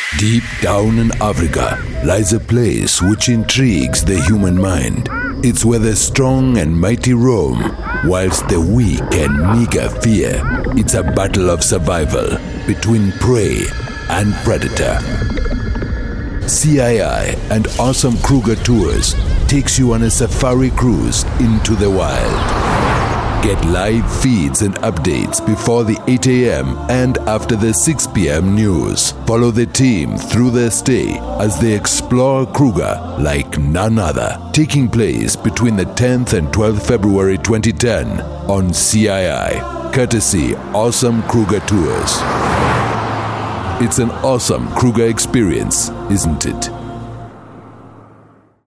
Deep down in Africa lies a place which intrigues the human mind. It's where the strong and mighty roam, whilst the weak and meager fear. It's a battle of survival between prey and predator. CII and Awesome Kruger Tours takes you on a safari cruise into the wild. Get live feeds and updates before the 8 a.m. and after the 6 p.m. news. Follow the team through their stay as they explore Kruger like none other. Taking place between the 10th and 12th February 2010 on CII, courtesy Awesome Kruger Tours. It's an awesome Kruger experience, isn't it?